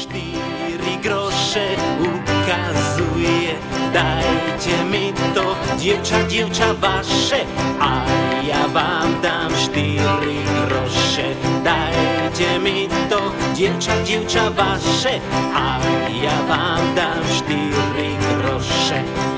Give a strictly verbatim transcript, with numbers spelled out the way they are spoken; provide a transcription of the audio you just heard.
štyri groše ukazuje. Dajte mi to, dievča, dievča vaše, a ja vám dám štyri groše. Dajte mi to, dievča, dievča vaše, a ja vám dám štyri groše.